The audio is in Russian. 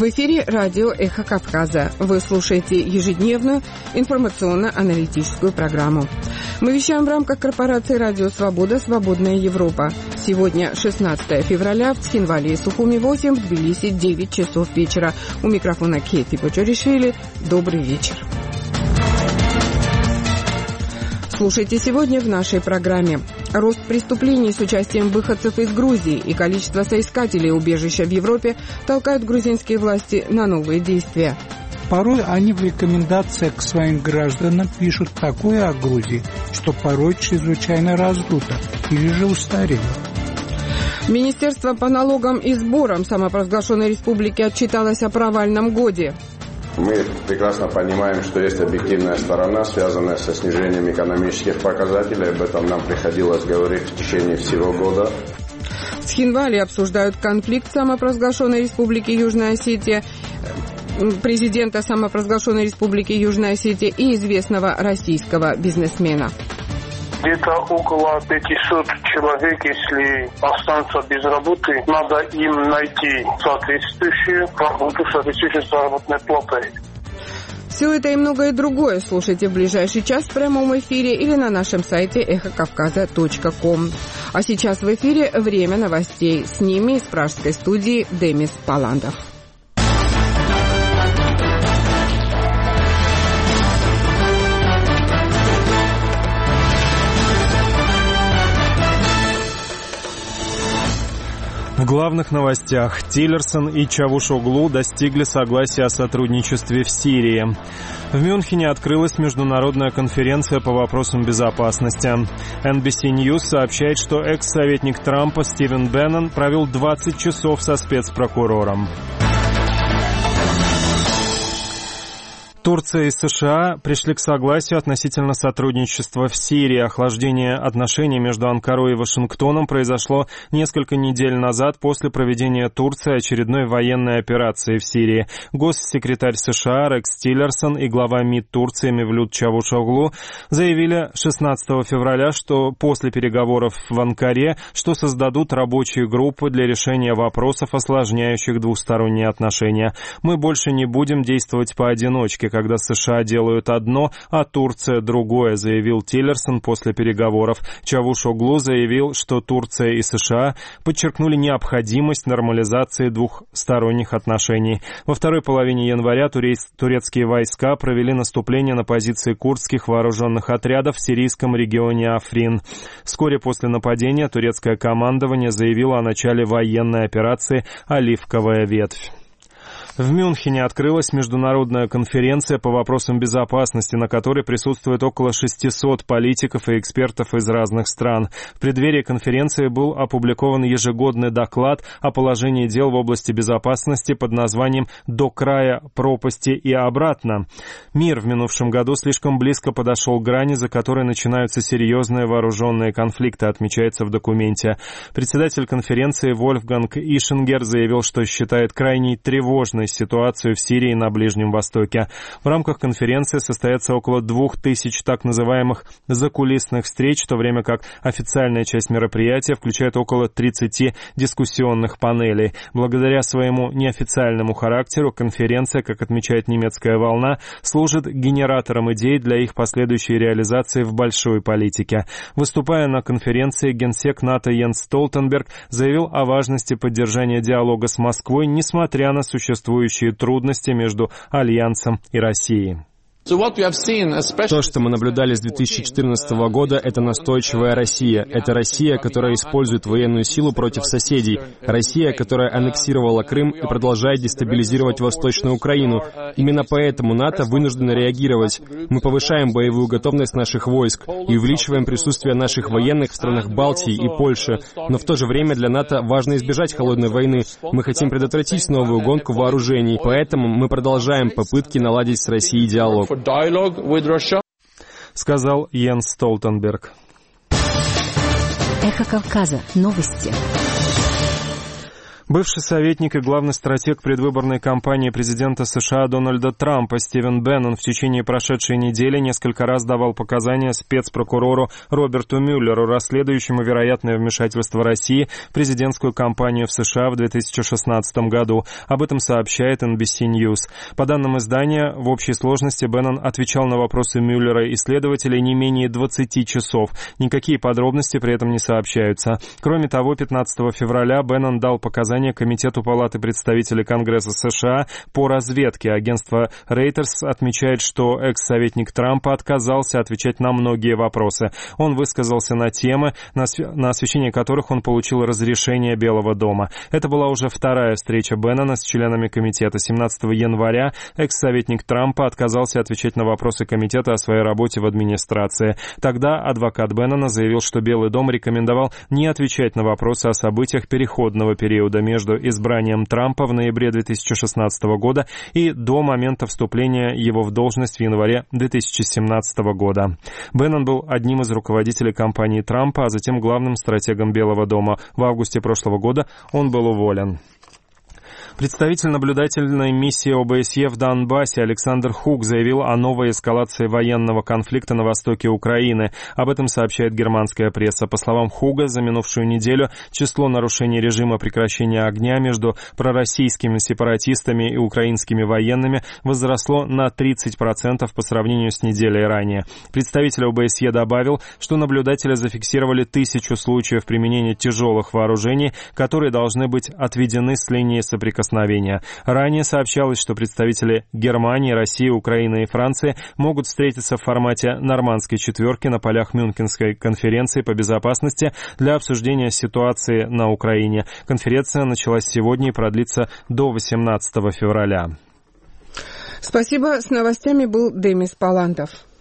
В эфире радио «Эхо Кавказа». Вы слушаете ежедневную информационно-аналитическую программу. Мы вещаем в рамках корпорации «Радио Свобода. Свободная Европа». Сегодня 16 февраля в Цхинвале и Сухуми 8, в Тбилиси 9 часов вечера. У микрофона Кейти Почоришвили. Добрый вечер. Слушайте сегодня в нашей программе. Рост преступлений с участием выходцев из Грузии и количество соискателей убежища в Европе толкают грузинские власти на новые действия. Порой они в рекомендациях к своим гражданам пишут такое о Грузии, что порой чрезвычайно раздуто или же устарело. Министерство по налогам и сборам самопровозглашенной республики отчиталось о провальном годе. Мы прекрасно понимаем, что есть объективная сторона, связанная со снижением экономических показателей. Об этом нам приходилось говорить в течение всего года. В Цхинвале обсуждают конфликт самопровозглашенной республики Южная Осетия, президента самопровозглашенной республики Южная Осетия и известного российского бизнесмена. Где-то около 500 человек, если останутся без работы, надо им найти соответствующую работу, соответствующую заработной платой. Все это и многое другое слушайте в ближайший час в прямом эфире или на нашем сайте эхокавказа.ком. А сейчас в эфире время новостей. С ними из пражской студии Демис Паландов. В главных новостях. Тиллерсон и Чавушоглу достигли согласия о сотрудничестве в Сирии. В Мюнхене открылась международная конференция по вопросам безопасности. NBC News сообщает, что экс-советник Трампа Стивен Беннон провел 20 часов со спецпрокурором. Турция и США пришли к согласию относительно сотрудничества в Сирии. Охлаждение отношений между Анкарой и Вашингтоном произошло несколько недель назад после проведения Турции очередной военной операции в Сирии. Госсекретарь США Рекс Тиллерсон и глава МИД Турции Мевлют Чавушоглу заявили 16 февраля, что после переговоров в Анкаре, что создадут рабочие группы для решения вопросов, осложняющих двусторонние отношения. Мы больше не будем действовать поодиночке, когда США делают одно, а Турция другое, заявил Тиллерсон после переговоров. Чавушоглу заявил, что Турция и США подчеркнули необходимость нормализации двухсторонних отношений. Во второй половине января турецкие войска провели наступление на позиции курдских вооруженных отрядов в сирийском регионе Африн. Вскоре после нападения турецкое командование заявило о начале военной операции «Оливковая ветвь». В Мюнхене открылась международная конференция по вопросам безопасности, на которой присутствует около 600 политиков и экспертов из разных стран. В преддверии конференции был опубликован ежегодный доклад о положении дел в области безопасности под названием «До края пропасти и обратно». Мир в минувшем году слишком близко подошел к грани, за которой начинаются серьезные вооруженные конфликты, отмечается в документе. Председатель конференции Вольфганг Ишингер заявил, что считает крайне тревожной ситуацию в Сирии и на Ближнем Востоке. В рамках конференции состоятся около 2000 так называемых закулисных встреч, в то время как официальная часть мероприятия включает около 30 дискуссионных панелей. Благодаря своему неофициальному характеру конференция, как отмечает немецкая волна, служит генератором идей для их последующей реализации в большой политике. Выступая на конференции, генсек НАТО Йенс Столтенберг заявил о важности поддержания диалога с Москвой, несмотря на существующие трудности между Альянсом и Россией. То, что мы наблюдали с 2014 года, это настойчивая Россия. Это Россия, которая использует военную силу против соседей. Россия, которая аннексировала Крым и продолжает дестабилизировать Восточную Украину. Именно поэтому НАТО вынуждено реагировать. Мы повышаем боевую готовность наших войск и увеличиваем присутствие наших военных в странах Балтии и Польши. Но в то же время для НАТО важно избежать холодной войны. Мы хотим предотвратить новую гонку вооружений. Поэтому мы продолжаем попытки наладить с Россией диалог. Сказал Йенс Столтенберг. Эхо Кавказа. Новости. Бывший советник и главный стратег предвыборной кампании президента США Дональда Трампа Стивен Беннон в течение прошедшей недели несколько раз давал показания спецпрокурору Роберту Мюллеру, расследующему вероятное вмешательство России в президентскую кампанию в США в 2016 году. Об этом сообщает NBC News. По данным издания, в общей сложности Беннон отвечал на вопросы Мюллера и следователей не менее 20 часов. Никакие подробности при этом не сообщаются. Кроме того, 15 февраля Беннон дал показания Комитету Палаты представителей Конгресса США по разведке. Агентство Reuters отмечает, что экс-советник Трампа отказался отвечать на многие вопросы. Он высказался на темы, на освещение которых он получил разрешение Белого дома. Это была уже вторая встреча Беннона с членами комитета. 17 января экс-советник Трампа отказался отвечать на вопросы комитета о своей работе в администрации. Тогда адвокат Беннона заявил, что Белый дом рекомендовал не отвечать на вопросы о событиях переходного периода между избранием Трампа в ноябре 2016 года и до момента вступления его в должность в январе 2017 года. Беннон был одним из руководителей кампании Трампа, а затем главным стратегом Белого дома. В августе прошлого года он был уволен. Представитель наблюдательной миссии ОБСЕ в Донбассе Александр Хук заявил о новой эскалации военного конфликта на востоке Украины. Об этом сообщает германская пресса. По словам Хуга, за минувшую неделю число нарушений режима прекращения огня между пророссийскими сепаратистами и украинскими военными возросло на 30% по сравнению с неделей ранее. Представитель ОБСЕ добавил, что наблюдатели зафиксировали 1000 случаев применения тяжелых вооружений, которые должны быть отведены с линии соприкосновения. Ранее сообщалось, что представители Германии, России, Украины и Франции могут встретиться в формате нормандской четверки на полях Мюнхенской конференции по безопасности для обсуждения ситуации на Украине. Конференция началась сегодня и продлится до 18 февраля. Спасибо. С новостями был Демис Палантов.